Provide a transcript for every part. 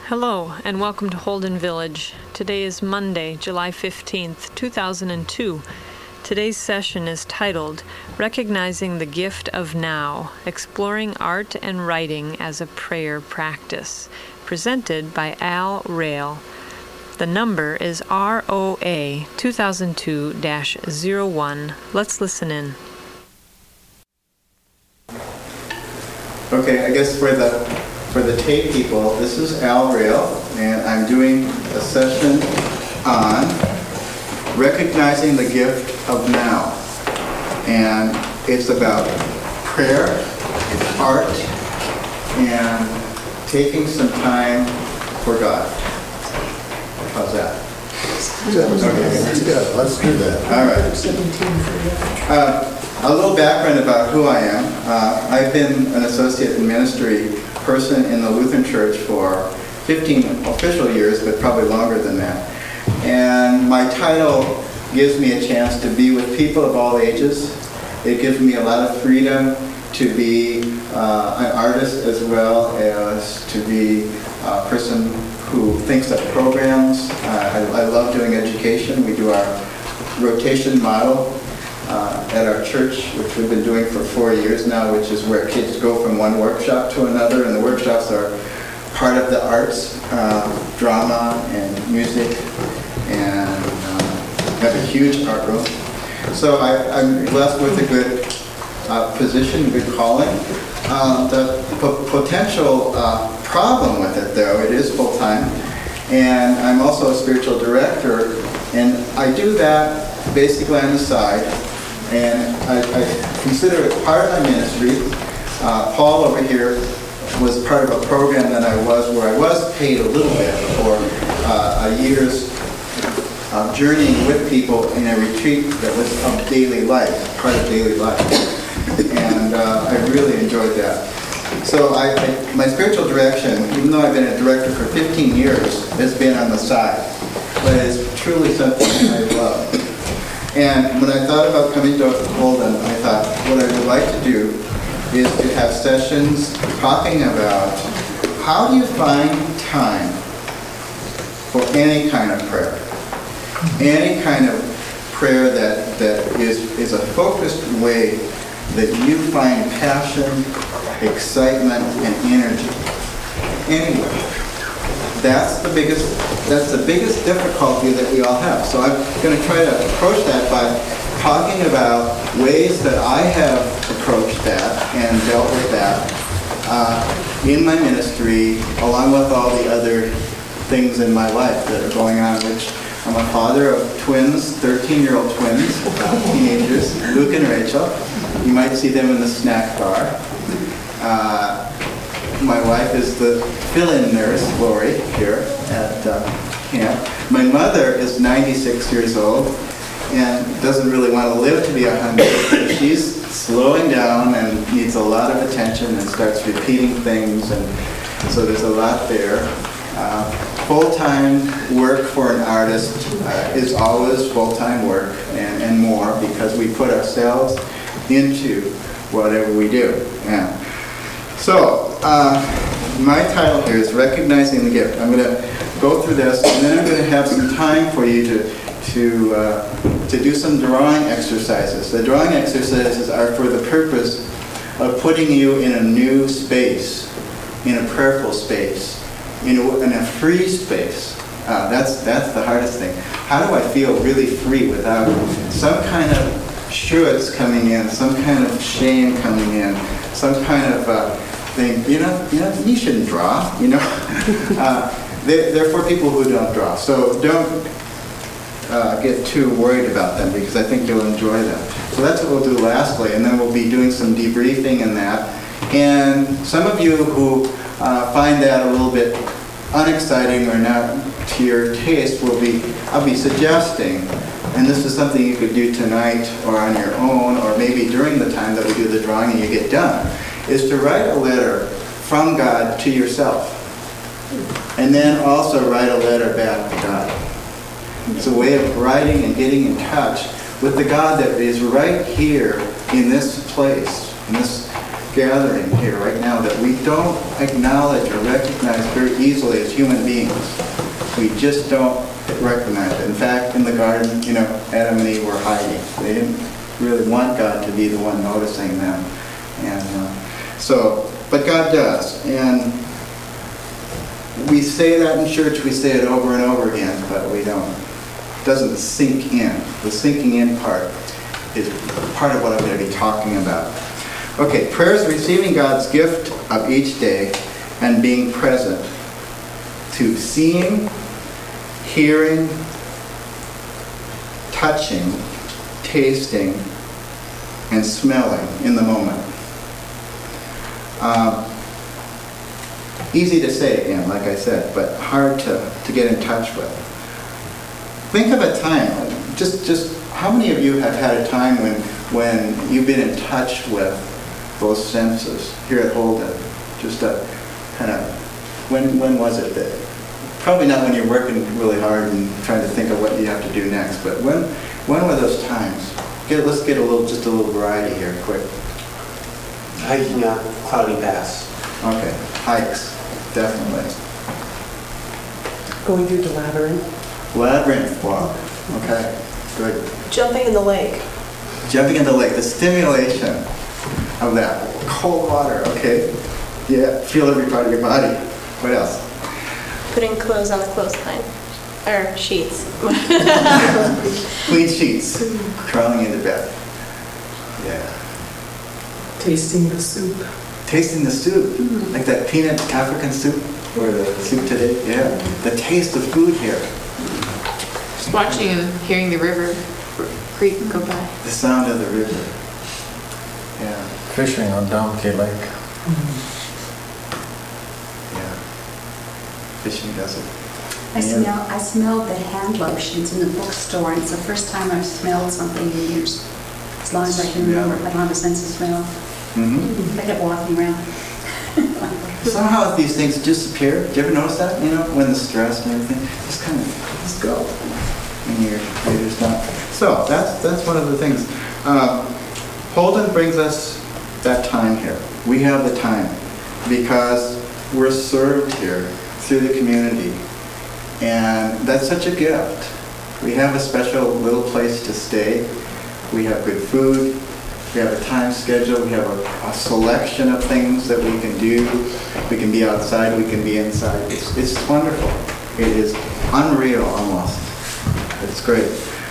Hello, and welcome to Holden Village. Today is Monday, July 15th, 2002. Today's session is titled, Recognizing the Gift of Now, Exploring Art and Writing as a Prayer Practice, presented by Al Rail. The number is ROA 2002-01. Let's listen in. Okay, I guess for the tape people, this is Al Rail, and I'm doing a session on recognizing the gift of now. And it's about prayer, art, and taking some time for God. How's that? Okay. Let's do that. All right. A little background about who I am. I've been an associate in ministry person in the Lutheran Church for 15 official years, but probably longer than that. And my title gives me a chance to be with people of all ages. It gives me a lot of freedom to be an artist as well as to be a person who thinks up programs. I love doing education. We do our rotation model at our church, which we've been doing for 4 years now, which is where kids go from one workshop to another, and the workshops are part of the arts, drama and music, and have a huge art room. So I'm blessed with a good position, good calling. The potential problem with it, though, it is full-time, and I'm also a spiritual director, and I do that basically on the side. And I consider it part of my ministry. Paul over here was part of a program that where I was paid a little bit for a year's journeying with people in a retreat that was of daily life, part of daily life. And I really enjoyed that. So my spiritual direction, even though I've been a director for 15 years, has been on the side. But it's truly something I love. And when I thought about coming to Holden, I thought what I would like to do is to have sessions talking about how do you find time for any kind of prayer. Any kind of prayer that is a focused way that you find passion, excitement, and energy. Anyway. That's the biggest difficulty that we all have. So I'm going to try to approach that by talking about ways that I have approached that and dealt with that in my ministry, along with all the other things in my life that are going on, which I'm a father of twins, 13-year-old twins, teenagers, Luke and Rachel. You might see them in the snack bar. My wife is the fill-in nurse, Lori, here at camp. My mother is 96 years old and doesn't really want to live to be 100. So she's slowing down and needs a lot of attention and starts repeating things, and so there's a lot there. Full-time work for an artist is always full-time work and more, because we put ourselves into whatever we do. Yeah. So, my title here is Recognizing the Gift. I'm going to go through this, and then I'm going to have some time for you to do some drawing exercises. The drawing exercises are for the purpose of putting you in a new space, in a prayerful space, in a free space. That's the hardest thing. How do I feel really free without some kind of shoulds coming in, some kind of shame coming in, some kind of thing, you shouldn't draw, They're for people who don't draw. So don't get too worried about them, because I think you'll enjoy them. So that's what we'll do lastly, and then we'll be doing some debriefing in that. And some of you who find that a little bit unexciting or not to your taste, I'll be suggesting, and this is something you could do tonight or on your own, or maybe during the time that we do the drawing and you get done, is to write a letter from God to yourself. And then also write a letter back to God. It's a way of writing and getting in touch with the God that is right here in this place, in this gathering here right now that we don't acknowledge or recognize very easily as human beings. We just don't recognize it. In fact, in the garden, Adam and Eve were hiding. They didn't really want God to be the one noticing them. And but God does. And we say that in church, we say it over and over again, but we don't. It doesn't sink in. The sinking in part is part of what I'm going to be talking about. Okay, prayer is receiving God's gift of each day and being present to seeing, hearing, touching, tasting, and smelling in the moment. Easy to say again, like I said, but hard to get in touch with. Think of a time, just how many of you have had a time when you've been in touch with those senses here at Holden? Just a kind of, when was it that? Probably not when you're working really hard and trying to think of what you have to do next, but when were those times? Let's get just a little variety here, quick. Hiking up Cloudy Pass. Okay, hikes, definitely. Going through the labyrinth. Labyrinth walk, okay, good. Jumping in the lake. Jumping in the lake, the stimulation of that cold water, okay. Yeah, feel every part of your body. What else? Putting clothes on the clothesline. Or sheets. Clean sheets, crawling into bed. Yeah. Tasting the soup. Tasting the soup, like that peanut African soup, or the soup today, yeah. The taste of food here. Just watching and hearing the river, creek go by. The sound of the river. Yeah. Fishing on Donkey Lake. Yeah. Fishing does it. I smelled the hand lotions in the bookstore, and it's the first time I've smelled something in years. As long as I can remember, I don't have a sense of smell. Mm-hmm. I kept walking around. Somehow these things disappear. Do you ever notice that? When the stress and everything, just kind of, just go. And you're just not. So that's one of the things. Holden brings us that time here. We have the time because we're served here through the community. And that's such a gift. We have a special little place to stay. We have good food. We have a time schedule. We have a selection of things that we can do. We can be outside. We can be inside. It's wonderful. It is unreal almost. It's great.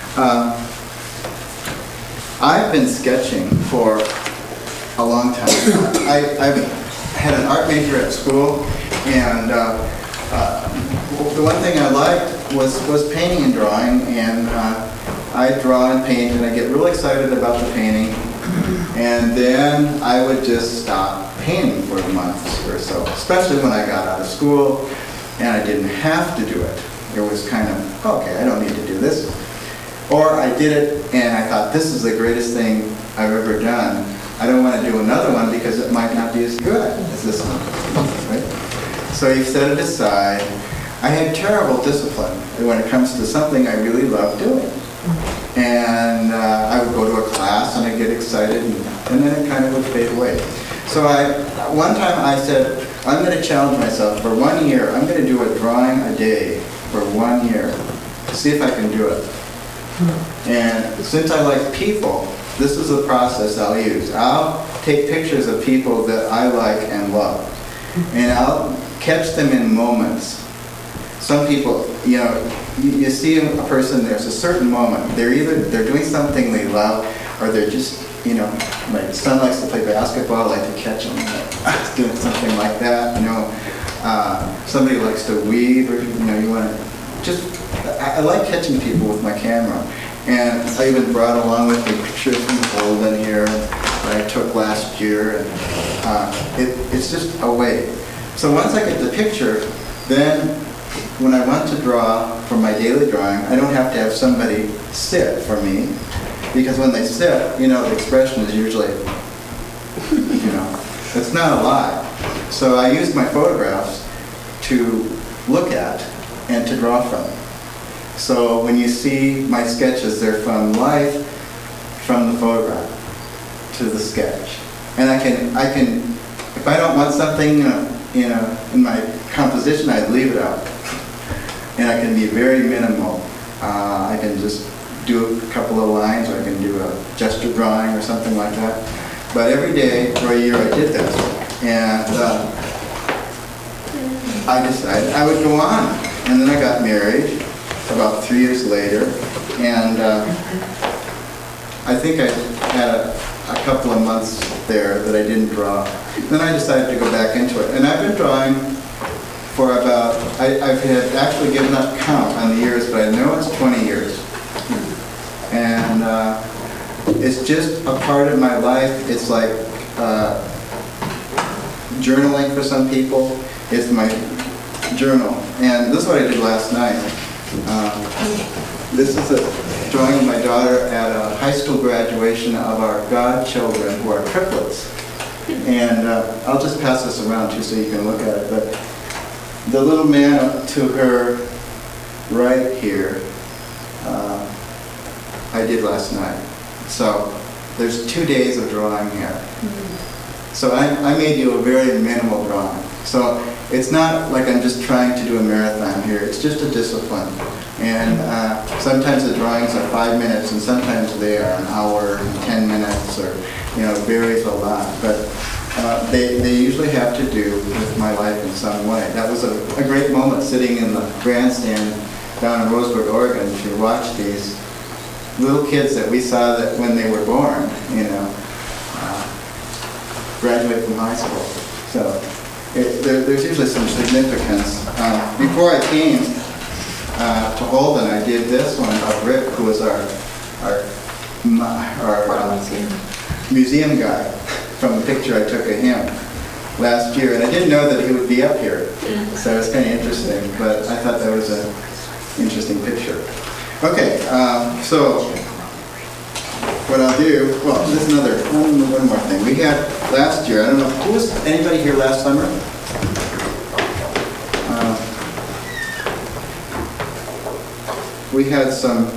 I've been sketching for a long time. I've had an art major at school, and the one thing I liked was painting and drawing, and I draw and paint, and I get real excited about the painting, and then I would just stop painting for months or so, especially when I got out of school, and I didn't have to do it. It was kind of, okay, I don't need to do this. Or I did it, and I thought, this is the greatest thing I've ever done. I don't want to do another one because it might not be as good as this one, right? So you set it aside. I had terrible discipline when it comes to something I really love doing. And I would go to a class and I'd get excited, and then it kind of would fade away. So one time I said, I'm going to challenge myself for 1 year. I'm going to do a drawing a day for 1 year to see if I can do it. And since I like people, this is the process I'll use. I'll take pictures of people that I like and love, and I'll catch them in moments. Some people, you see a person, there's a certain moment. They're doing something they love, or they're just, my son likes to play basketball, I like to catch him doing something like that. Somebody likes to weave, or you want to just. I like catching people with my camera, and I even brought along with me pictures from Holden here that I took last year, and it's just a way. So once I get the picture, then when I want to draw for my daily drawing, I don't have to have somebody sit for me, because when they sit, the expression is usually, it's not alive. So I use my photographs to look at and to draw from. So when you see my sketches, they're from life, from the photograph to the sketch. And I can, if I don't want something, in my composition, I'd leave it out. And I can be very minimal. I can just do a couple of lines, or I can do a gesture drawing or something like that. But every day for a year I did this. And I decided I would go on. And then I got married about 3 years later. And I think I had a couple of months there that I didn't draw. Then I decided to go back into it. And I've been drawing for about, I've had actually given up count on the years, but I know it's 20 years. And it's just a part of my life. It's like journaling for some people. It's my journal. And this is what I did last night. This is a drawing of my daughter at a high school graduation of our godchildren, who are triplets. And I'll just pass this around too so you can look at it. But the little man up to her right here, I did last night. So there's 2 days of drawing here. So I made you a very minimal drawing. So it's not like I'm just trying to do a marathon here. It's just a discipline. And sometimes the drawings are 5 minutes, and sometimes they are an hour and 10 minutes, or it varies a lot. But they usually have to do with my life in some way. That was a great moment, sitting in the grandstand down in Roseburg, Oregon, to watch these little kids that we saw that when they were born, graduate from high school. So there's usually some significance. Before I came to Holden, I did this one of Rick, who was our museum guy, from a picture I took of him last year. And I didn't know that he would be up here, so it was kind of interesting, but I thought that was an interesting picture. Okay, so what I'll do, well, there's one more thing. We had last year, I don't know, was anybody here last summer? We had some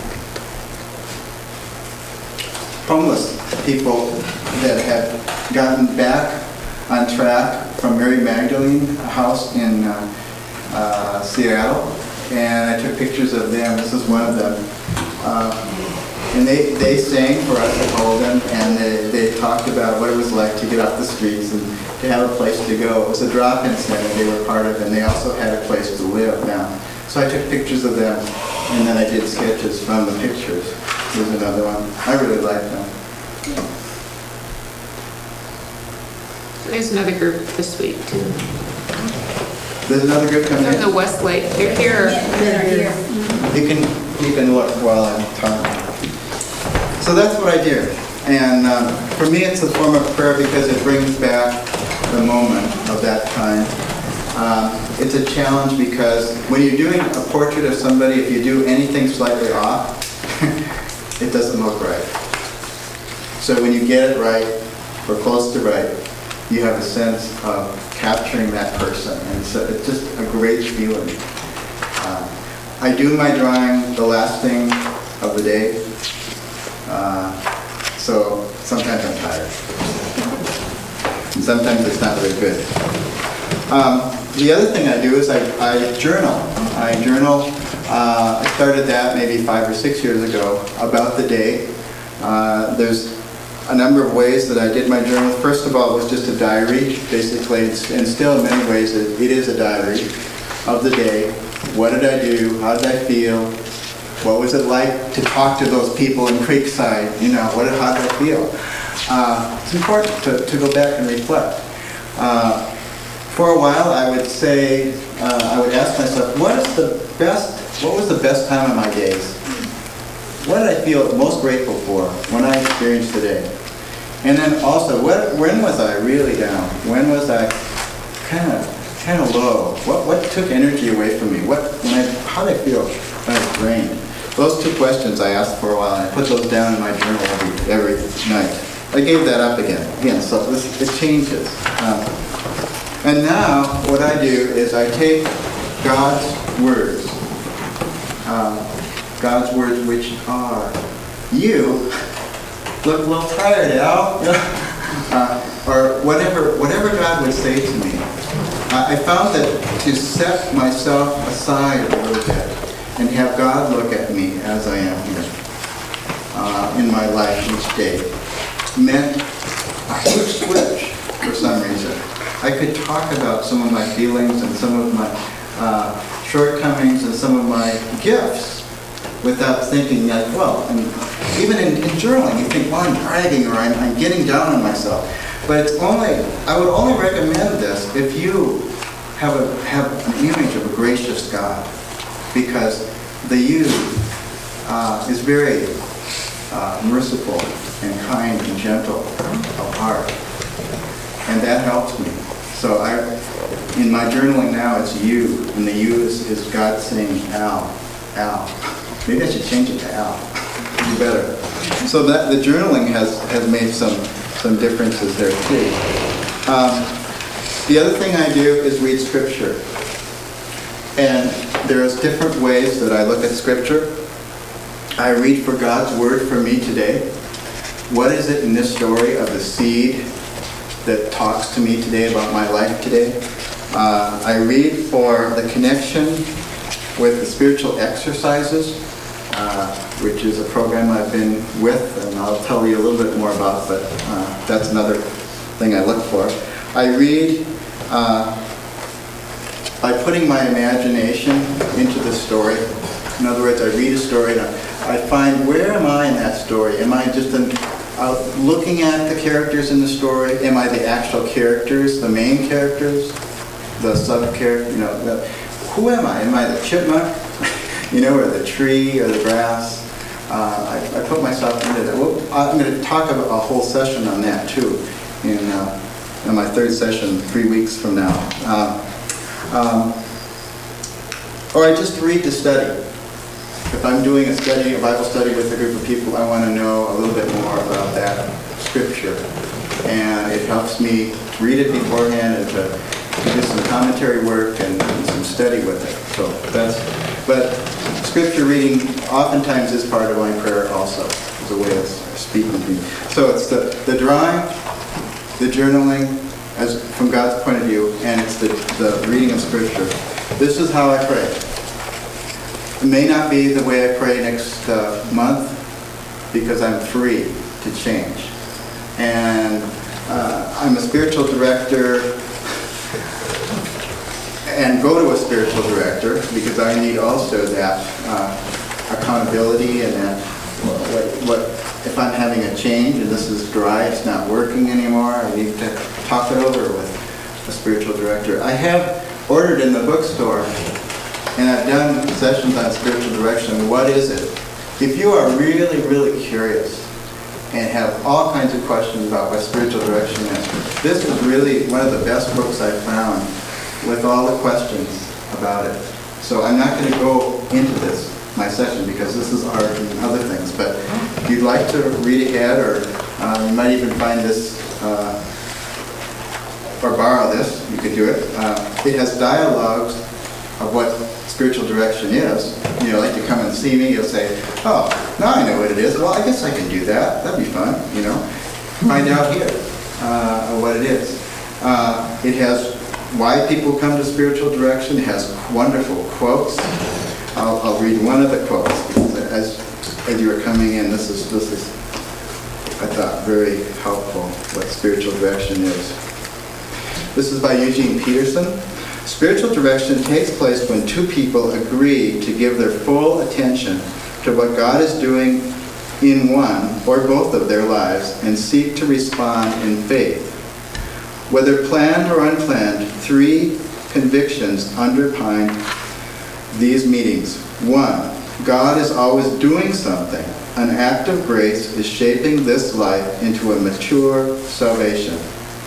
homeless people that had gotten back on track from Mary Magdalene House in Seattle, and I took pictures of them. This is one of them. And they sang for us at Holden, and they talked about what it was like to get off the streets and to have a place to go. It was a drop-in center they were part of, and they also had a place to live now. So I took pictures of them, and then I did sketches from the pictures. Here's another one. I really like them. There's another group this week too. There's another group coming They're in. in the Westlake. They're here. They're here. You can look while I'm talking. So that's what I do. And for me, it's a form of prayer because it brings back the moment of that time. It's a challenge because when you're doing a portrait of somebody, if you do anything slightly off, it doesn't look right. So when you get it right, or close to right, you have a sense of capturing that person. And so it's just a great feeling. I do my drawing the last thing of the day. So sometimes I'm tired. And sometimes it's not very good. The other thing I do is I journal. I started that maybe 5 or 6 years ago about the day. There's a number of ways that I did my journal. First of all, it was just a diary, basically, and still in many ways it is a diary of the day. What did I do? How did I feel? What was it like to talk to those people in Creekside? How did I feel? It's important to go back and reflect. For a while, I would say, I would ask myself, what was the best time of my days? What did I feel most grateful for when I experienced the day? And then also, when was I really down? When was I kind of low? What took energy away from me? How did I feel when I was drained? Those two questions I asked for a while, and I put those down in my journal every night. I gave that up again. So it changes. And now, what I do is I take God's words, which are, you look a little tired, Al. or whatever God would say to me. I found that to set myself aside a little bit and have God look at me as I am here in my life each day meant a huge switch for some reason. I could talk about some of my feelings and some of my shortcomings and some of my gifts without thinking like, well, and even in journaling, you think, well, I'm bragging or I'm getting down on myself. But I would only recommend this if you have an image of a gracious God, because the you is very merciful and kind and gentle of heart, and that helps me. So in my journaling now, it's you, and the you is God saying, Al. Maybe I should change it to Al. Do better. So that the journaling has made some differences there too. The other thing I do is read Scripture. And there's different ways that I look at Scripture. I read for God's Word for me today. What is it in this story of the seed that talks to me today about my life today? I read for the connection with the spiritual exercises, which is a program I've been with, and I'll tell you a little bit more about, but that's another thing I look for. I read by putting my imagination into the story. In other words, I read a story and I find, where am I in that story? Am I just looking at the characters in the story? Am I the actual characters, the main characters, the sub-character? Who am I? Am I the chipmunk, or the tree, or the grass? I put myself into that. Well, I'm going to talk about a whole session on that too, in my third session 3 weeks from now. Or I just read to study. If I'm doing a Bible study with a group of people, I want to know a little bit more about that Scripture. And it helps me to read it beforehand and to do some commentary work and some study with it. But Scripture reading oftentimes is part of my prayer also, as a way of speaking to me. So it's the drawing, the journaling, as from God's point of view, and it's the reading of Scripture. This is how I pray. It may not be the way I pray next month, because I'm free to change. And I'm a spiritual director, and go to a spiritual director, because I need also that accountability and that what if I'm having a change and this is dry, it's not working anymore, I need to talk it over with a spiritual director. I have ordered in the bookstore, and I've done sessions on spiritual direction. What is it? If you are really, really curious and have all kinds of questions about what spiritual direction is, this is really one of the best books I've found with all the questions about it. So I'm not going to go into this, my session, because this is art and other things. But if you'd like to read ahead, or you might even find this, or borrow this, you could do it. It has dialogues of what spiritual direction is. Like to come and see me, you'll say, oh, now I know what it is. Well, I guess I can do that. That'd be fun, Find out here what it is. It has why people come to spiritual direction. It has wonderful quotes. I'll read one of the quotes, because as you were coming in, this is I thought very helpful what spiritual direction is. This is by Eugene Peterson. Spiritual direction takes place when two people agree to give their full attention to what God is doing in one or both of their lives and seek to respond in faith. Whether planned or unplanned, 3 convictions underpin these meetings. 1, God is always doing something. An act of grace is shaping this life into a mature salvation.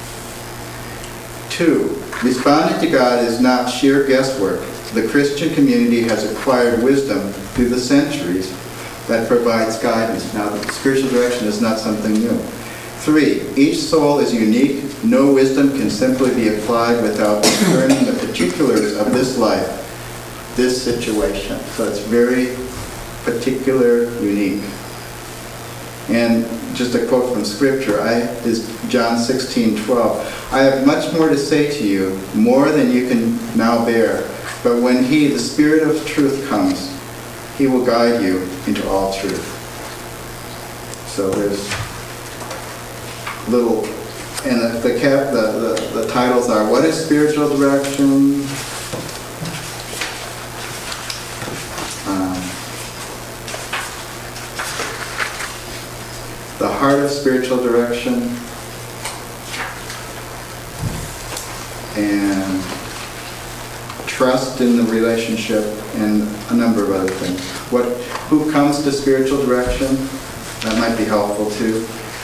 2, responding to God is not sheer guesswork. The Christian community has acquired wisdom through the centuries that provides guidance. Now, the spiritual direction is not something new. 3, each soul is unique. No wisdom can simply be applied without discerning the particulars of this life, this situation. So it's very particular, unique. And just a quote from Scripture is John 16:12. I have much more to say to you, more than you can now bear. But when He, the Spirit of truth, comes, He will guide you into all truth. So there's little, and the titles are, what is spiritual direction? The heart of spiritual direction, and trust in the relationship, and a number of other things. Who comes to spiritual direction? That might be helpful too.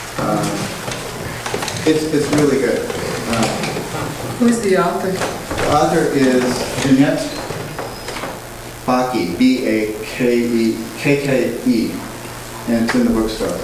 It's really good. Who's the author? The author is Jeanette Bake, B-A-K-K-E, and it's in the bookstore.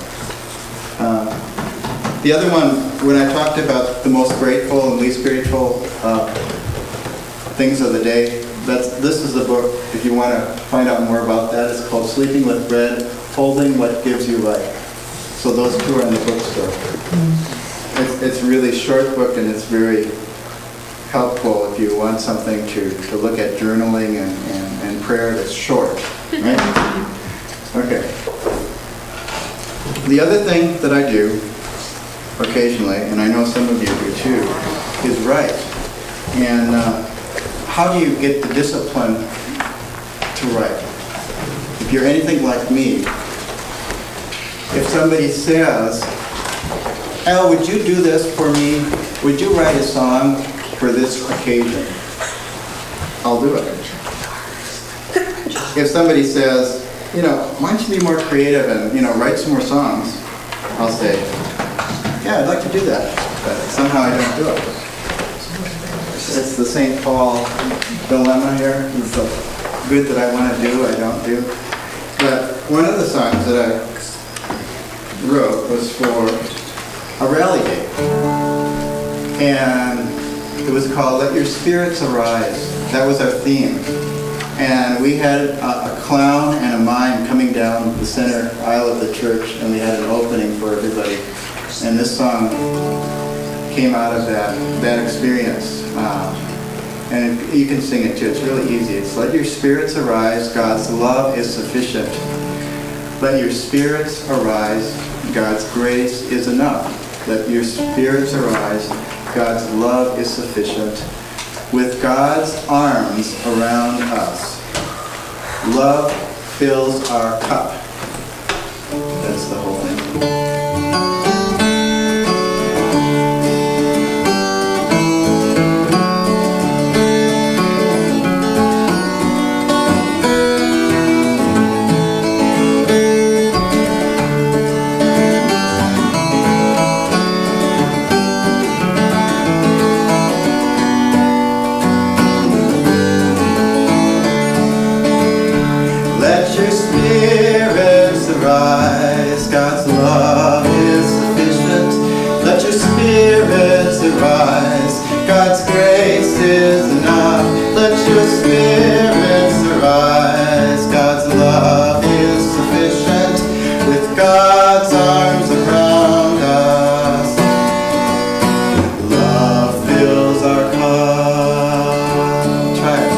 The other one, when I talked about the most grateful and least grateful things of the day, this is the book, if you want to find out more about that. It's called Sleeping with Bread, Holding What Gives You Life. So those two are in the bookstore. It's a really short book, and it's very helpful if you want something to look at journaling and prayer that's short, right? Okay. The other thing that I do occasionally, and I know some of you do too, is write. And how do you get the discipline to write? If you're anything like me, if somebody says, Al, would you do this for me? Would you write a song for this occasion? I'll do it. If somebody says, why don't you be more creative and, write some more songs? I'll say, yeah, I'd like to do that, but somehow I don't do it. It's the St. Paul dilemma here. It's the good that I want to do, I don't do. But one of the songs that I wrote was for a rally day. And it was called Let Your Spirits Arise. That was our theme. And we had a clown and a mime coming down the center aisle of the church, and we had an opening for everybody. And this song came out of that experience. And you can sing it too. It's really easy. It's let your spirits arise. God's love is sufficient. Let your spirits arise. God's grace is enough. Let your spirits arise. God's love is sufficient. With God's arms around us, love fills our cup. That's the whole thing. Let your spirits arise, God's love is sufficient. Let your spirits arise, God's grace is enough. Let your spirits arise, God's love is sufficient. With God's arms around us, love fills our cup. Try it.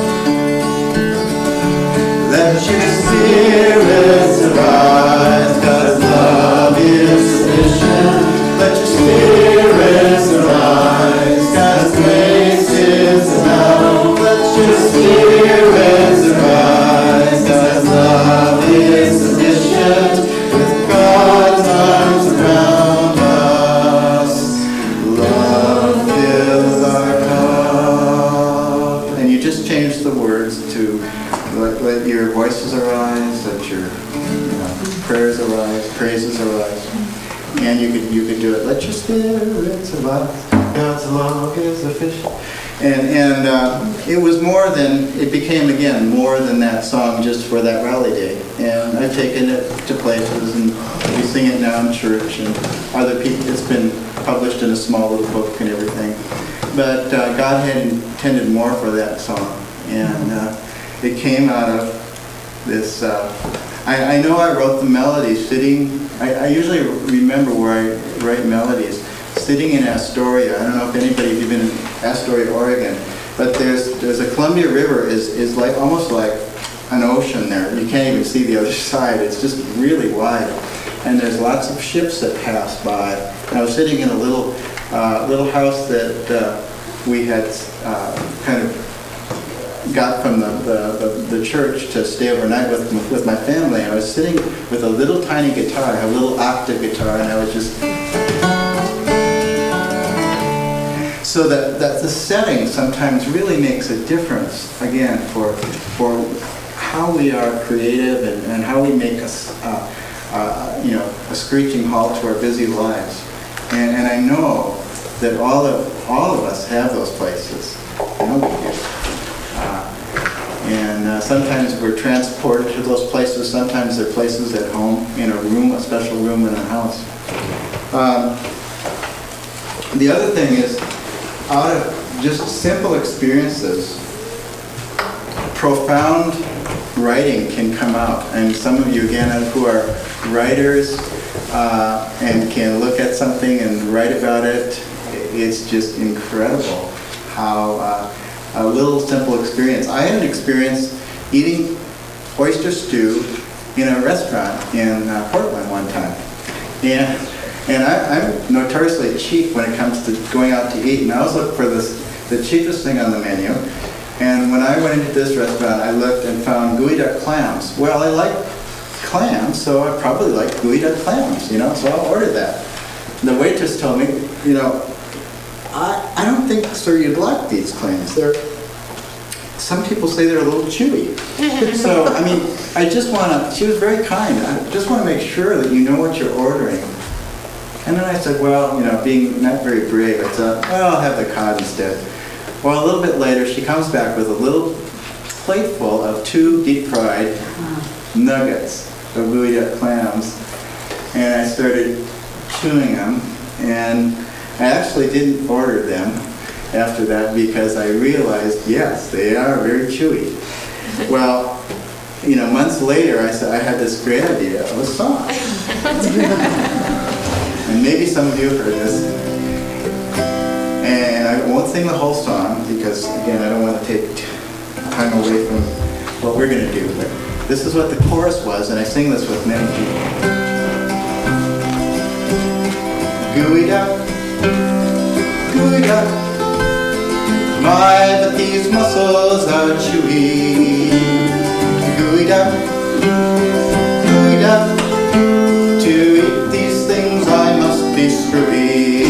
Let your spirits arise, God's love is sufficient. Let your spirits arise, God's grace is enough. Let your spirits arise, God's love is sufficient. With God's arms around us, love fills our cup. And you just change the words to let your voices arise, let your prayers arise, praises arise. And you could do it. Let your spirits arise. God's love is sufficient. And it was more than, it became again more than that song just for that rally day. And I've taken it to places, and we sing it now in church, and other people. It's been published in a small little book and everything. But God had intended more for that song, and it came out of this I know I wrote the melody sitting, I usually remember where I write melodies, sitting in Astoria. I don't know if anybody's been in Astoria, Oregon, but there's a Columbia River is like almost like an ocean there. You can't even see the other side. It's just really wide. And there's lots of ships that pass by. And I was sitting in a little house that we had kind of got from the church to stay overnight with my family. I was sitting with a little tiny guitar, a little octave guitar, and I was just... So that the setting sometimes really makes a difference, again, for how we are creative and how we make a screeching halt to our busy lives. And I know that all of us have those places. I know we do. And sometimes we're transported to those places. Sometimes they're places at home, in a room, a special room in a house. The other thing is, out of just simple experiences, profound writing can come out. And some of you, again, who are writers and can look at something and write about it, it's just incredible how a little simple experience. I had an experience eating oyster stew in a restaurant in Portland one time. And I'm notoriously cheap when it comes to going out to eat, and I always look for the cheapest thing on the menu. And when I went into this restaurant, I looked and found gooey duck clams. Well, I like clams, so I probably like gooey duck clams, so I'll order that. And the waitress told me, I don't think, sir, you'd like these clams. Some people say they're a little chewy. So, she was very kind. I just want to make sure that you know what you're ordering. And then I said, well, being not very brave, I thought, well, I'll have the cod instead. Well, a little bit later, she comes back with a little plateful of 2 deep-fried nuggets of gooey duck clams. And I started chewing them, and I actually didn't order them after that because I realized, yes, they are very chewy. Well, months later, I had this great idea of a song. And maybe some of you have heard this. And I won't sing the whole song because, again, I don't want to take time away from what we're going to do. But this is what the chorus was, and I sing this with many people. Gooey duck, my, but these mussels are chewy. Gooey duck, to eat these things I must be screwy.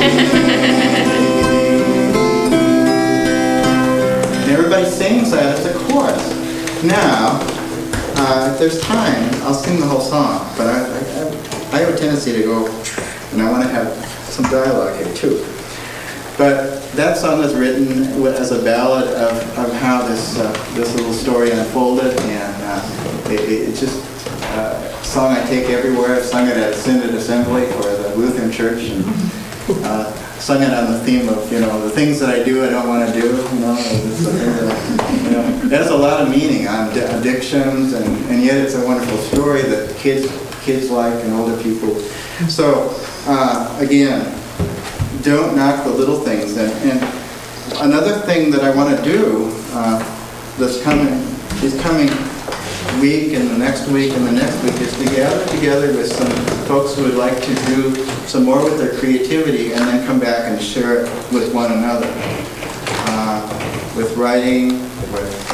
And everybody sings that as a chorus. Now, if there's time, I'll sing the whole song, but I have a tendency to go, and I want to have some dialogue here too. But that song was written as a ballad of how this little story unfolded, and it's just a song I take everywhere. I've sung it at Synod Assembly for the Lutheran Church, and sung it on the theme of the things that I do I don't want to do. It has a lot of meaning on addictions, and yet it's a wonderful story that kids like and older people. So again, don't knock the little things. And another thing that I want to do this coming week and the next week and the next week is to gather together with some folks who would like to do some more with their creativity and then come back and share it with one another. With writing, with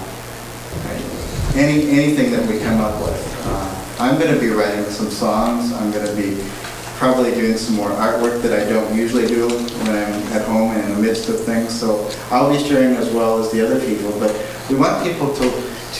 anything that we come up with. I'm going to be writing some songs. I'm going to be probably doing some more artwork that I don't usually do when I'm at home and in the midst of things. So I'll be sharing as well as the other people. But we want people to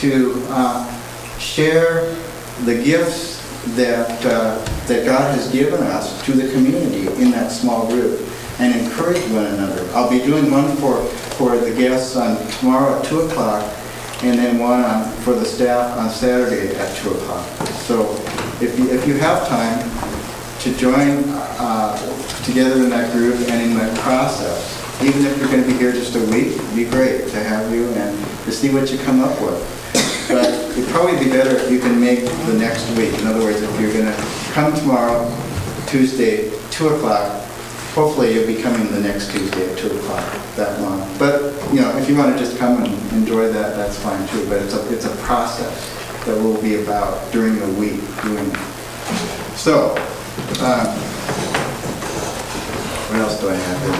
share the gifts that God has given us to the community in that small group and encourage one another. I'll be doing one for the guests on tomorrow at 2 o'clock and then one for the staff on Saturday at 2 o'clock. So if you have time to join together in that group and in that process, even if you're going to be here just a week, it'd be great to have you and to see what you come up with. But if probably be better if you can make the next week. In other words, if you're going to come tomorrow, Tuesday, 2 o'clock, hopefully you'll be coming the next Tuesday at 2 o'clock, that long. But, you know, if you want to just come and enjoy that, that's fine too. But it's a process that will be about during the week doing it. So, what else do I have here?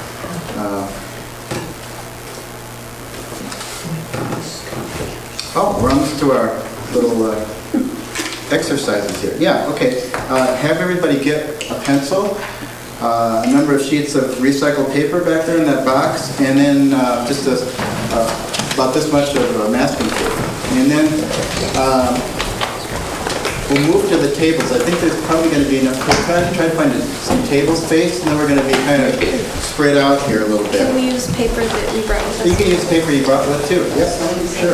We're almost to our little exercises here. Yeah, okay. Have everybody get a pencil, a number of sheets of recycled paper back there in that box, and then just about this much of masking tape. And then we'll move to the tables. I think there's probably going to be enough. We'll try to find some table space, and then we're going to be kind of spread out here a little bit. Can we use paper that we brought with us? You can use paper you brought with too. Yep, sure.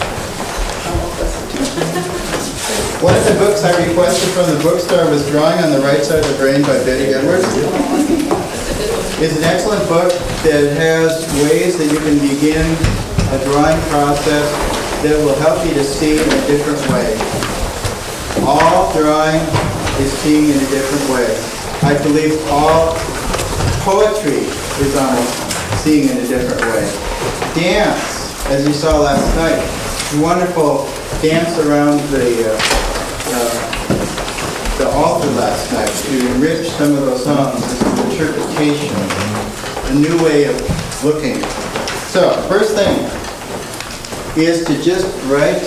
One of the books I requested from the bookstore was Drawing on the Right Side of the Brain by Betty Edwards. It's an excellent book that has ways that you can begin a drawing process that will help you to see in a different way. All drawing is seeing in a different way. I believe all poetry is on seeing in a different way. Dance, as you saw last night, wonderful dance around the altar last night to enrich some of those songs, interpretation, a new way of looking. So, first thing is to just write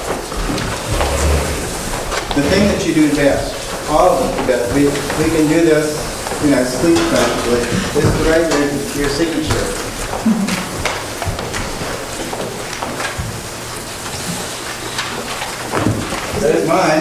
the thing that you do best. All of them best. We can do this in our sleep practically. Is to write your signature. That is mine.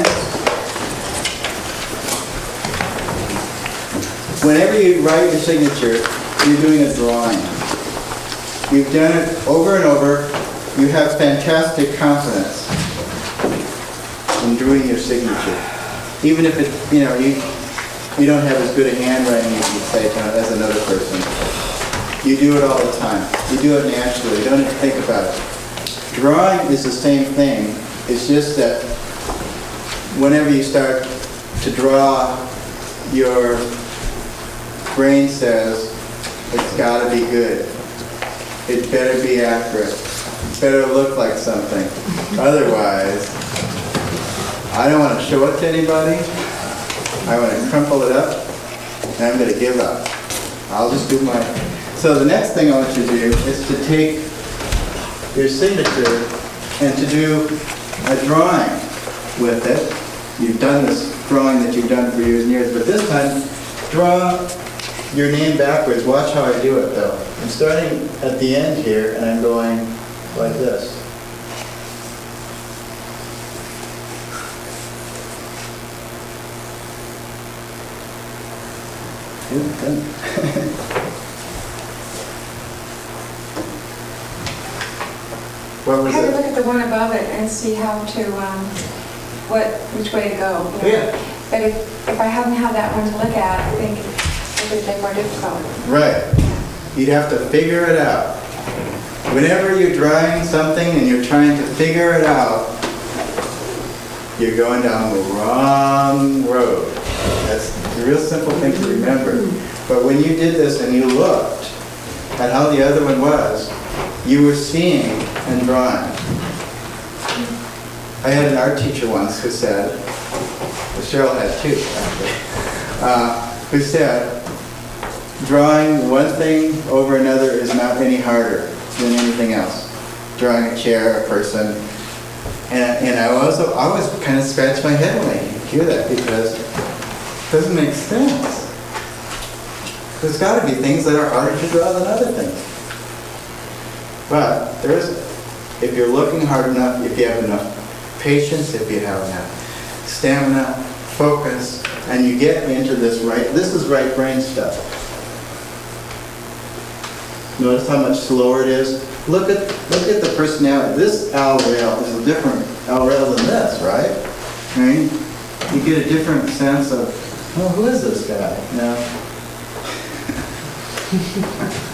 Whenever you write your signature, you're doing a drawing. You've done it over and over. You have fantastic confidence in doing your signature. Even if it, you don't have as good a handwriting as you say as another person. You do it all the time. You do it naturally. You don't even think about it. Drawing is the same thing. It's just that whenever you start to draw, your brain says, it's got to be good. It better be accurate. It better look like something. Otherwise, I don't want to show it to anybody. I want to crumple it up, and I'm going to give up. I'll just do mine. So the next thing I want you to do is to take your signature and to do a drawing with it. You've done this drawing that you've done for years and years, but this time, draw your name backwards. Watch how I do it, though. I'm starting at the end here, and I'm going like this. What was I had to it? look at the one above it and see how to, which way to go. Yeah. But if I hadn't had that one to look at, I think it would be more difficult. Right. You'd have to figure it out. Whenever you're drawing something and you're trying to figure it out, you're going down the wrong road. That's a real simple thing to remember. But when you did this and you looked at how the other one was, you were seeing and drawing. I had an art teacher once who said, well, Cheryl had too, actually, who said, drawing one thing over another is not any harder than anything else. Drawing a chair, a person. And I always kind of scratch my head when I hear that because it doesn't make sense. There's got to be things that are harder to draw than other things. But there isn't. If you're looking hard enough, if you have enough patience, if you have enough stamina, focus, and you get into this is right brain stuff. Notice how much slower it is. Look at the personality. This Al Rail is a different Al Rail than this, right? Right? You get a different sense of, oh, who is this guy?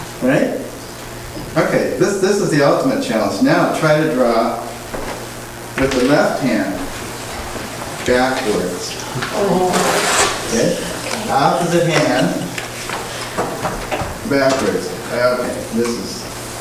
Right? Okay, this is the ultimate challenge. Now try to draw with the left hand backwards. Okay? Opposite hand backwards. Okay, this is.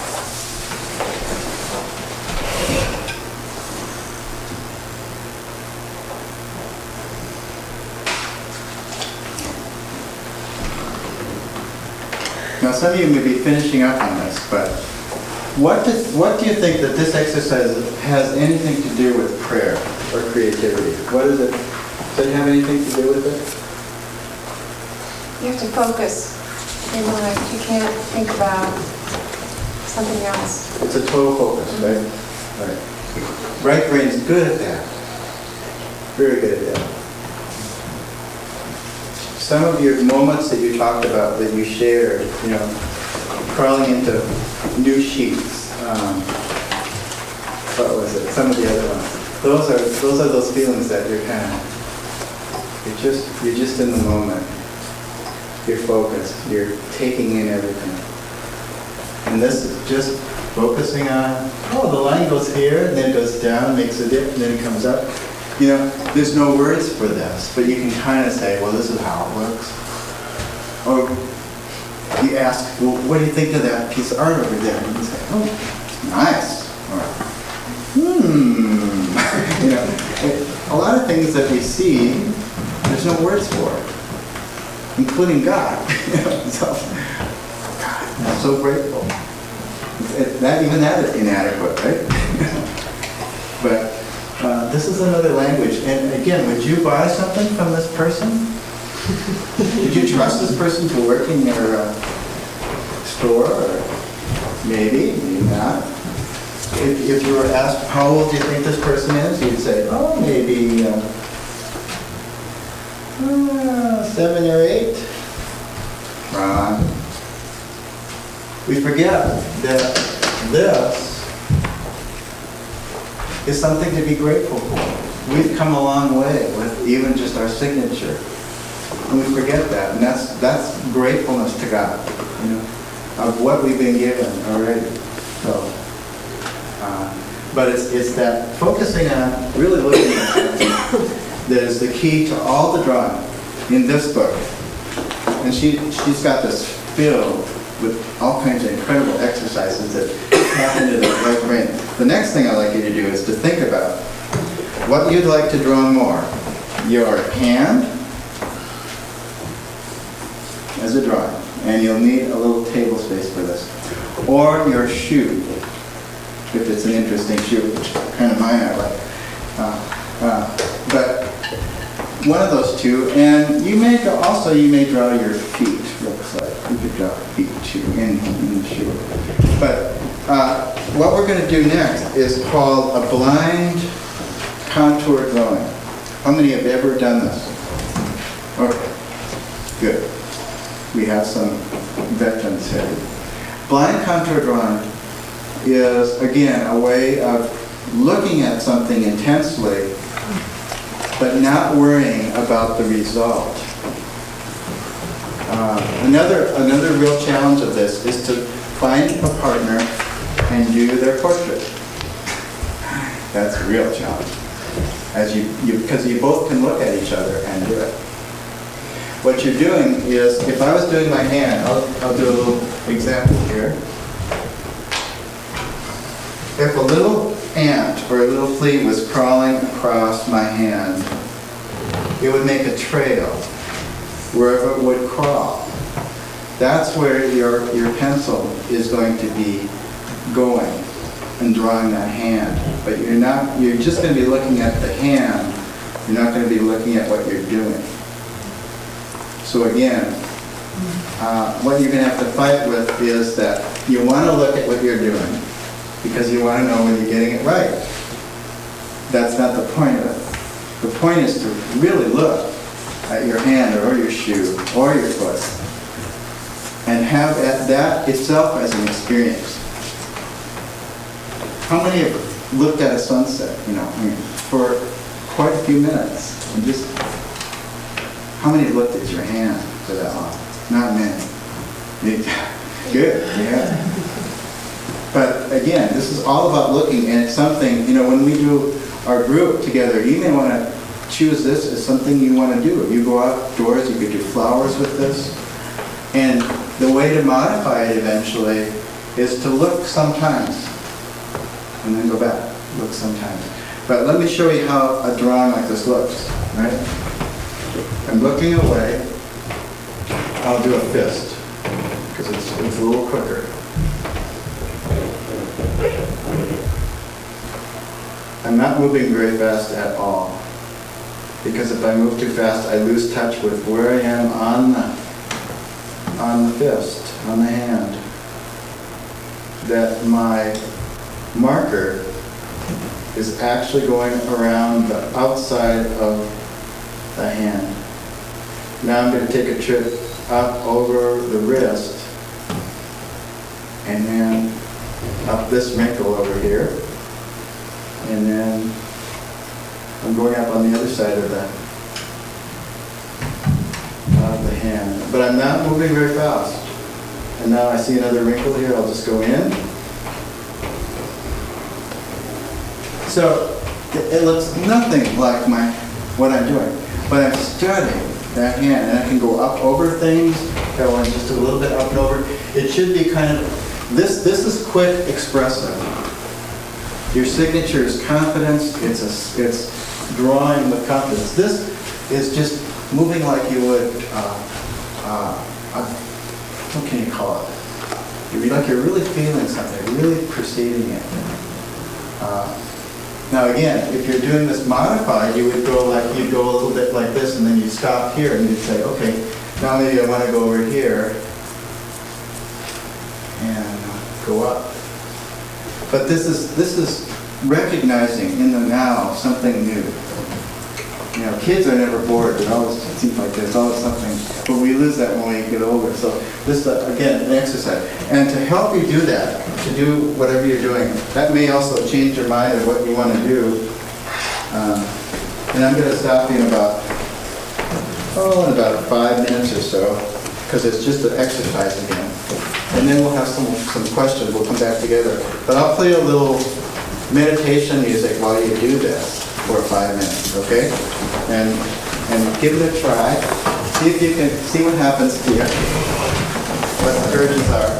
Now, some of you may be finishing up on this, but what do you think that this exercise has anything to do with prayer or creativity? What is it? Does it have anything to do with it? You have to focus your mind. You can't think about something else. It's a total focus, right? Right. Right brain's good at that. Very good at that. Some of your moments that you talked about, that you shared, crawling into new sheets. What was it? Some of the other ones. Those are those feelings that you're just in the moment. You're focused. You're taking in everything. And this is just focusing on, the line goes here, and then it goes down, makes a dip, and then it comes up. There's no words for this, but you can kind of say, well, this is how it works. Or you ask, well, what do you think of that piece of art over there? And you say, oh, nice. Or, a lot of things that we see, there's no words for it, including God. So, God, I'm so grateful. Even that is inadequate, right? But this is another language. And again, would you buy something from this person? Would you trust this person to work in your store? Or maybe not. If you were asked, how old do you think this person is? You'd say, maybe 7 or 8. Wrong. We forget that this is something to be grateful for. We've come a long way with even just our signature. And we forget that. And that's gratefulness to God, of what we've been given already. So, but it's that focusing on, really looking at something that is the key to all the drawing in this book. And she's got this filled with all kinds of incredible exercises that tap into the right brain. The next thing I'd like you to do is to think about what you'd like to draw more. Your hand as a drawing, and you'll need a little table space for this. Or your shoe, if it's an interesting shoe, which kind of mine I like. But one of those two, and you may draw your feet, looks like. You could draw feet too in the shoe. But what we're going to do next is called a blind contour drawing. How many have ever done this? Okay, good. We have some veterans here. Blind contour drawing is, again, a way of looking at something intensely, but not worrying about the result. Another real challenge of this is to find a partner and do their portrait. That's a real challenge, because you both can look at each other and do it. What you're doing is, if I was doing my hand, I'll do a little example here. If a little ant or a little flea was crawling across my hand, it would make a trail wherever it would crawl. That's where your pencil is going to be going and drawing that hand. But you're just going to be looking at the hand. You're not going to be looking at what you're doing. So again, what you're going to have to fight with is that you want to look at what you're doing because you want to know when you're getting it right. That's not the point of it. The point is to really look at your hand or your shoe or your foot and have that itself as an experience. How many have looked at a sunset, for quite a few minutes? And just, how many have looked at your hand for that long? Not many. Good, yeah. But again, this is all about looking, and it's something, when we do our group together, you may want to choose this as something you want to do. If you go outdoors, you could do flowers with this. And the way to modify it eventually is to look sometimes and then go back, look sometimes. But let me show you how a drawing like this looks, right? I'm looking away. I'll do a fist because it's a little quicker. I'm not moving very fast at all, because if I move too fast, I lose touch with where I am on the fist, on the hand. That my marker is actually going around the outside of the hand. Now I'm going to take a trip up over the wrist, and then up this wrinkle over here. And then I'm going up on the other side of the hand. But I'm not moving very fast. And now I see another wrinkle here. I'll just go in. So it looks nothing like what I'm doing. But I'm studying that hand. And I can go up over things, going just a little bit up and over. It should be kind of, this is quick expressive. Your signature is confidence. It's drawing with confidence. This is just moving like you would, what can you call it? Like you're really feeling something, really perceiving it. Now again, if you're doing this modified, you'd go a little bit like this, and then you'd stop here, and you'd say, okay, now maybe I want to go over here and go up. But this is recognizing in the now something new. You know, kids are never bored. It always seems like there's always something, but we lose that when we get older. So this is, again, an exercise. And to help you do that, to do whatever you're doing, that may also change your mind of what you want to do. And I'm going to stop you in about 5 minutes or so, because it's just an exercise again. And then we'll have some questions. We'll come back together. But I'll play a little meditation music while you do this for 5 minutes, okay? And give it a try. See if you can see what happens to you. What the urges are.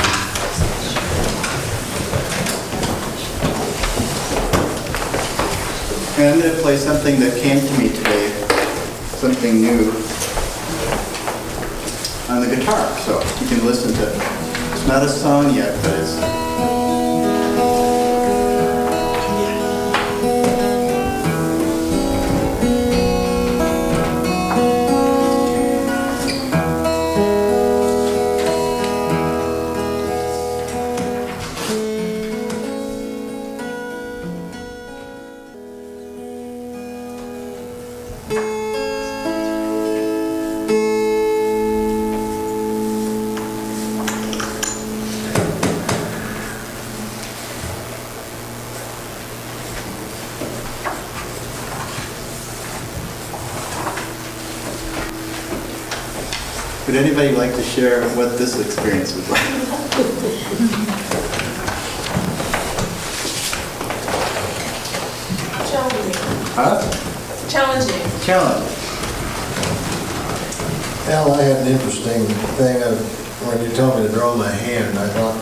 And I'm going to play something that came to me today, something new on the guitar, so you can listen to it. It's not a song yet, but it's... Would anybody like to share what this experience was like? Challenging. Huh? Challenging. Challenge. Al, I had an interesting thing. When you told me to draw my hand, I thought,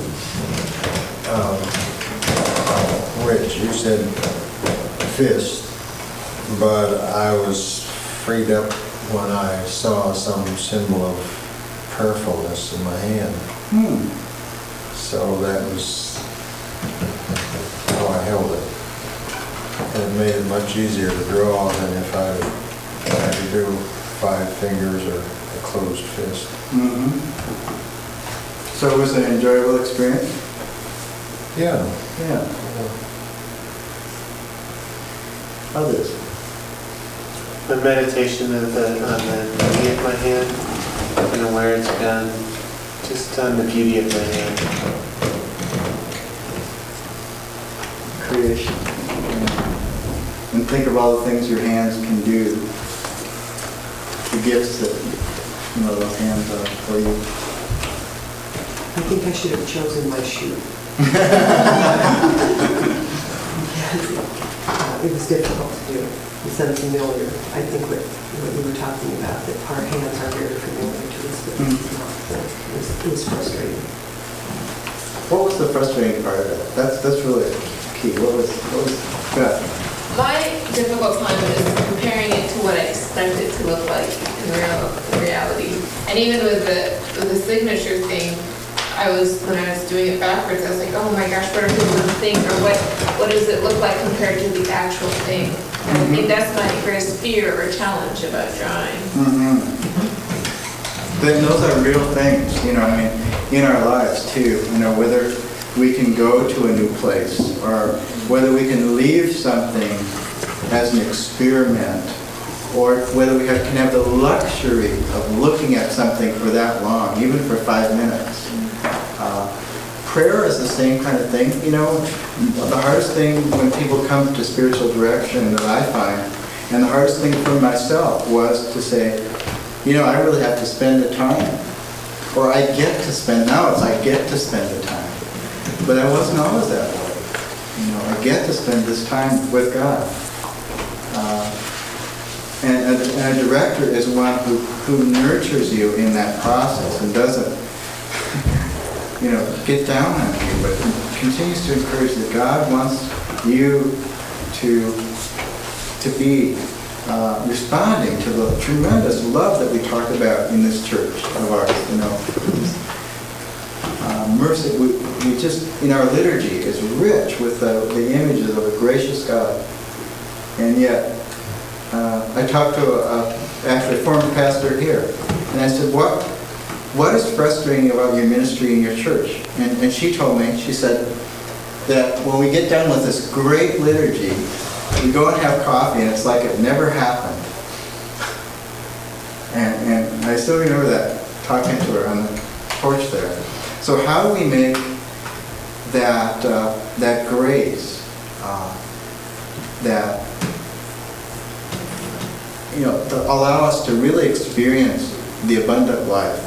which you said fist, but I was freed up when I saw some symbol of prayerfulness in my hand. So that was how I held it. And it made it much easier to draw than if I had to do 5 fingers or a closed fist. So it was an enjoyable experience? Yeah. Yeah. Others? The meditation on the beauty of my hand, where it's been, just on the beauty of my hand. Creation. And think of all the things your hands can do. The gifts that those hands are for you. I think I should have chosen my shoe. it's difficult to do. It's unfamiliar. I think what you were talking about, that our hands are very familiar to this, but it's frustrating. What was the frustrating part of it? That's really key. What was good? My difficult time is comparing it to what I expect it to look like in reality. And even with the signature thing, when I was doing it backwards, I was like, oh my gosh, what are people going to think? Or what does it look like compared to the actual thing? And I think that's my greatest fear or challenge about drawing. Then those are real things, I mean, in our lives too, whether we can go to a new place or whether we can leave something as an experiment or whether we can have the luxury of looking at something for that long, even for 5 minutes. Prayer is the same kind of thing. The hardest thing when people come to spiritual direction that I find, and the hardest thing for myself was to say, I really have to spend the time. Or I get to spend, now it's I get to spend the time. But I wasn't always that way. I get to spend this time with God. And a director is one who nurtures you in that process and doesn't get down on you, but continues to encourage that God wants you to be responding to the tremendous love that we talk about in this church of ours. Mercy, we just, in our liturgy, is rich with the images of a gracious God. And yet, I talked to actually a former pastor here, and I said, what is frustrating about your ministry in your church? And she told me, she said, that when we get done with this great liturgy, we go and have coffee, and it's like it never happened. And I still remember that, talking to her on the porch there. So how do we make that grace, to allow us to really experience the abundant life?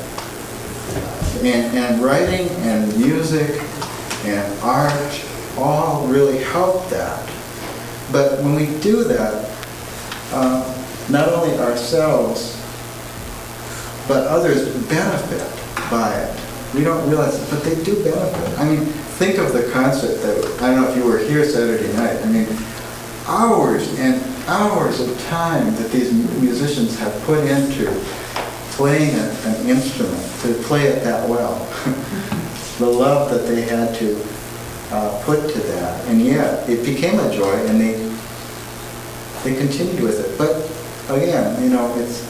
And writing and music and art all really help that. But when we do that, not only ourselves, but others benefit by it. We don't realize it, but they do benefit. I mean, think of the concert that, I don't know if you were here Saturday night, I mean, hours and hours of time that these musicians have put into playing an instrument, to play it that well. The love that they had to put to that. And yet, it became a joy, and they continued with it. But again, it's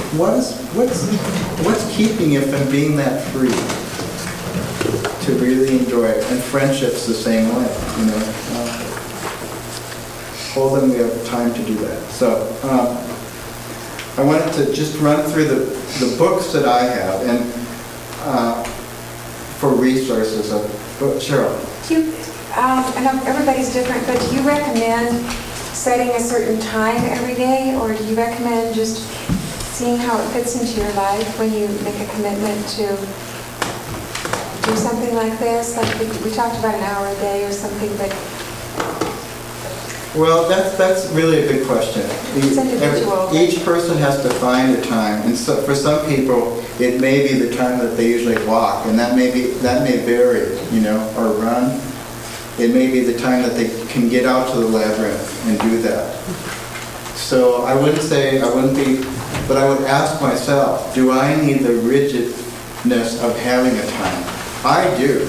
what's keeping you from being that free to really enjoy it? And friendship's the same way, hold them, we have time to do that. So I wanted to just run through the books that I have, and for resources of Cheryl. Do you, I know everybody's different, but do you recommend setting a certain time every day, or do you recommend just seeing how it fits into your life when you make a commitment to do something like this? Like we talked about an hour a day or something, but... Well, that's really a good question. It's individual. Each person has to find a time, and so for some people, it may be the time that they usually walk, and that may vary, or run. It may be the time that they can get out to the labyrinth and do that. So I wouldn't be, but I would ask myself, do I need the rigidness of having a time? I do.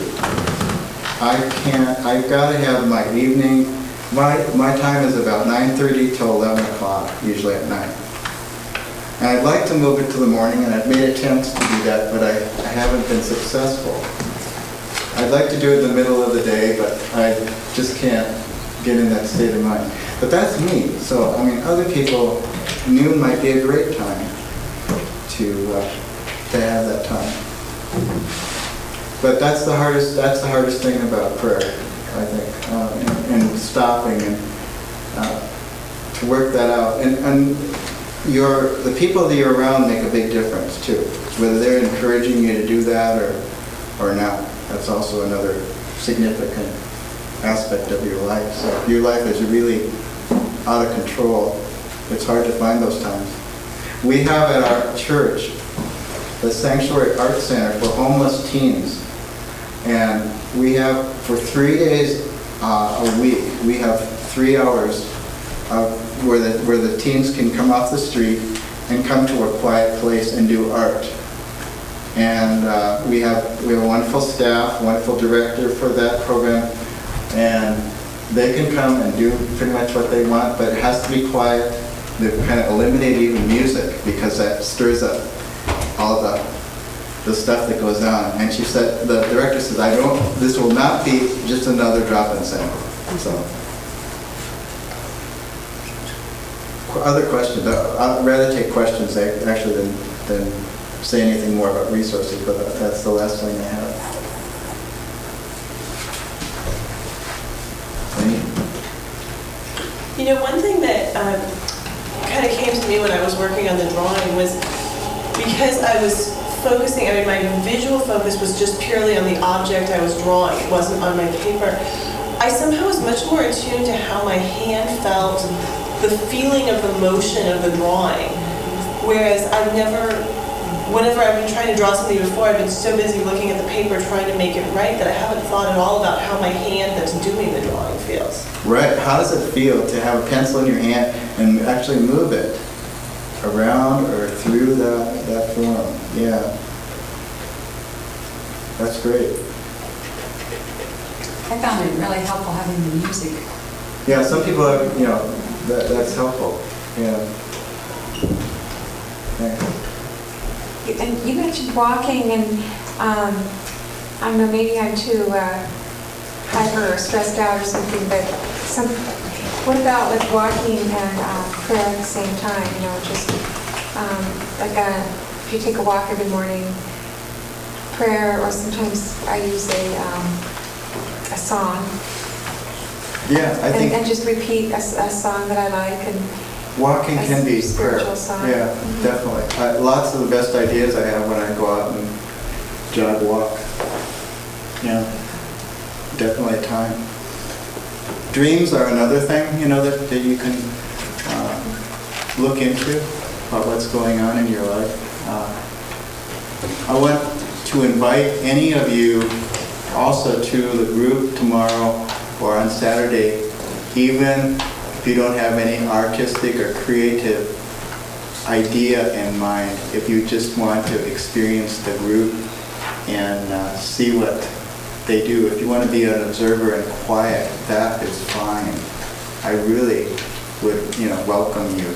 I've got to have my evening. My time is about 9:30 till 11 o'clock, usually at night. And I'd like to move it to the morning, and I've made attempts to do that, but I haven't been successful. I'd like to do it in the middle of the day, but I just can't get in that state of mind. But that's me. So, other people, noon might be a great time to have that time. But that's the hardest thing about prayer, I think, and stopping and to work that out. And the people that you're around make a big difference too. Whether they're encouraging you to do that or not. That's also another significant aspect of your life. So if your life is really out of control, it's hard to find those times. We have at our church the Sanctuary Art Center for homeless teens. And we have, for 3 days a week, we have 3 hours where the teens can come off the street and come to a quiet place and do art. And we have a wonderful staff, wonderful director for that program, and they can come and do pretty much what they want, but it has to be quiet. They've kind of eliminated even music because that stirs up all the stuff that goes on. And she said, the director says, this will not be just another drop-in center. So, other questions? I'd rather take questions actually than say anything more about resources, but that's the last thing I have. You know, one thing that kind of came to me when I was working on the drawing was because I was focusing, my visual focus was just purely on the object I was drawing. It wasn't on my paper. I somehow was much more attuned to how my hand felt, the feeling of the motion of the drawing. Whereas whenever I've been trying to draw something before, I've been so busy looking at the paper trying to make it right that I haven't thought at all about how my hand that's doing the drawing feels. Right. How does it feel to have a pencil in your hand and actually move it around or through that form? Yeah. That's great. I found it really helpful having the music. Yeah, some people have, that's helpful. Yeah. And you mentioned walking, and I don't know, maybe I'm too hyper or stressed out or something, but what about like walking and prayer at the same time? Just if you take a walk every morning, prayer, or sometimes I use a song. Yeah, I think. And just repeat a song that I like. And walking can be prayer. Song. Yeah, definitely. Lots of the best ideas I have when I go out and jog walk. Yeah, definitely a time. Dreams are another thing, that you can look into about what's going on in your life. I want to invite any of you also to the group tomorrow or on Saturday, even if you don't have any artistic or creative idea in mind, if you just want to experience the group and see what they do. If you want to be an observer and quiet, that is fine. I really would, welcome you.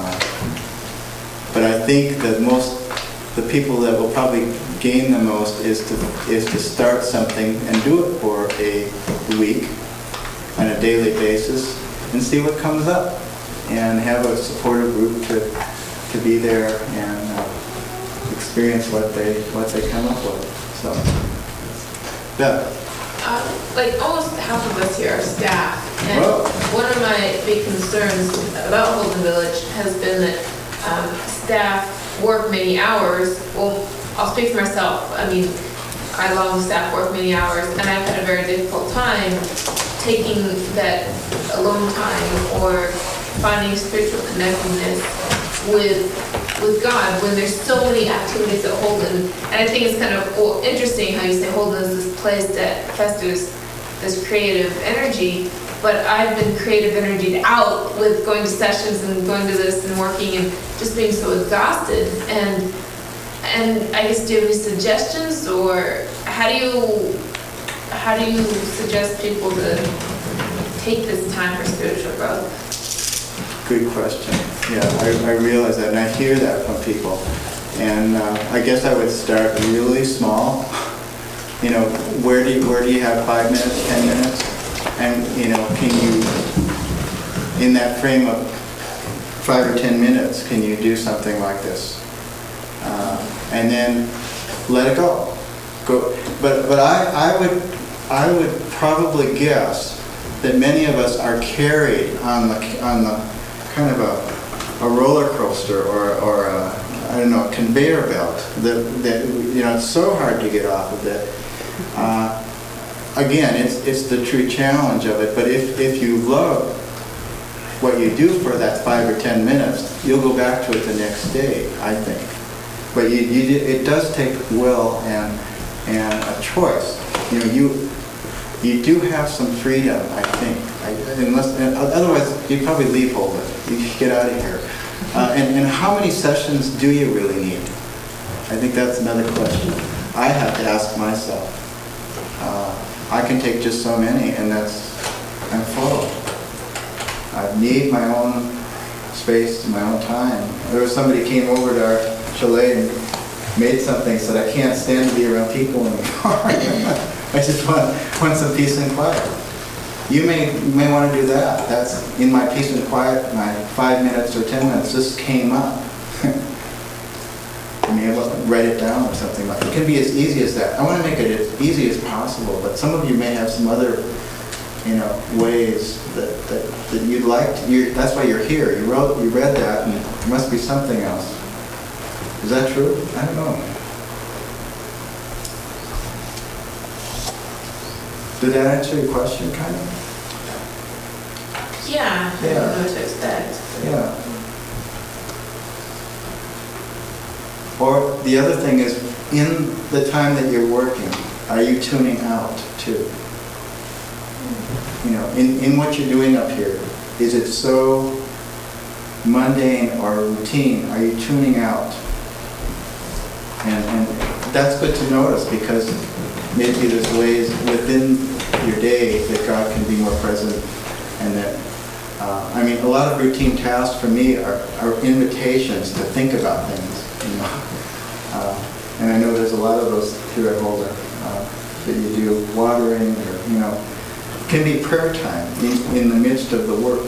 But I think that the people that will probably gain the most is to start something and do it for a week on a daily basis and see what comes up, and have a supportive group to be there and experience what they come up with. So, yeah. Almost half of us here are staff, and one of my big concerns about Holden Village has been that staff work many hours. Well, I'll speak for myself. I love staff work many hours, and I've had a very difficult time taking that alone time or finding spiritual connectedness with God when there's so many activities at Holden. And I think it's kind of interesting how you say Holden is this place that festers this creative energy, but I've been creative energied out with going to sessions and going to this and working and just being so exhausted. And I guess, do you have any suggestions, or how do you suggest people to take this time for spiritual growth? Good question. Yeah, I realize that, and I hear that from people. And I guess I would start really small. Where do you have 5 minutes, 10 minutes? And, can you, in that frame of 5 or 10 minutes, can you do something like this? And then let it go. But I would probably guess that many of us are carried on the kind of a roller coaster or a conveyor belt that it's so hard to get off of it. Again, it's the true challenge of it. But if you love what you do for that 5 or 10 minutes, you'll go back to it the next day, I think. But it does take will and a choice. You know, you do have some freedom, I think. Otherwise, you'd probably leave Holden. You should get out of here. And how many sessions do you really need? I think that's another question I have to ask myself. I can take just so many, and I'm full. I need my own space, my own time. There was somebody came over to our chalet and made something, said, I can't stand to be around people anymore. I just want some peace and quiet. You may want to do that. That's in my peace and quiet, my 5 minutes or 10 minutes just came up. I mean, write it down or something like that. It can be as easy as that. I want to make it as easy as possible, but some of you may have some other, ways that you'd like to. That's why you're here. You read that, and there must be something else. Is that true? I don't know. Did that answer your question, kind of? Yeah, I don't know what to expect. Yeah. Or the other thing is, in the time that you're working, are you tuning out too? In what you're doing up here, is it so mundane or routine? Are you tuning out? And that's good to notice, because maybe there's ways within your day that God can be more present, and that a lot of routine tasks for me are invitations to think about things. And I know there's a lot of those here at Holder that you do, watering, or can be prayer time in the midst of the work.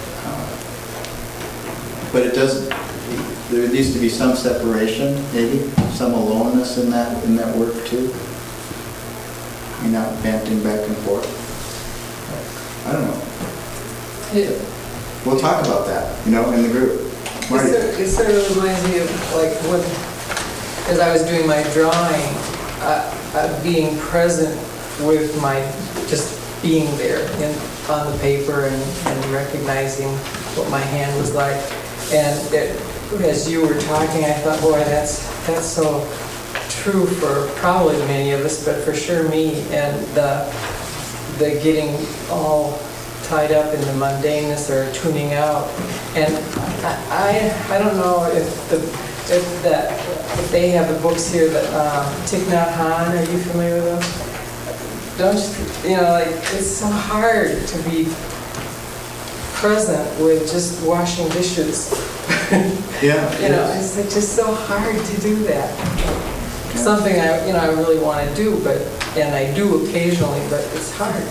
But it doesn't. There needs to be some separation, maybe some aloneness in that work too. You're not banting back and forth. I don't know. We'll talk about that, in the group. Marty. It sort of reminds me of like when, as I was doing my drawing, being present with just being there on the paper and recognizing what my hand was like. And as you were talking, I thought, boy, that's so true for probably many of us, but for sure me. And the getting all tied up in the mundaneness or tuning out. And I don't know if they have the books here that Thich Nhat Hanh, are you familiar with those? Don't it's so hard to be present with just washing dishes. Yeah. It's like just so hard to do that. Yeah. Something I really want to do, and I do occasionally, but it's hard.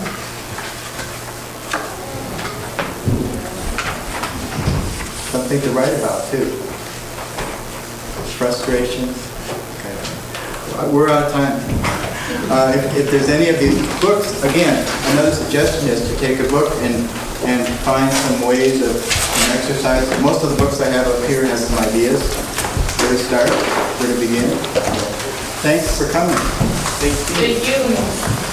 Something to write about too. Frustration. Okay. We're out of time. If there's any of these books, again, another suggestion is to take a book and find some ways of exercise. Most of the books I have up here have some ideas where to start, where to begin. Thanks for coming. Thank you.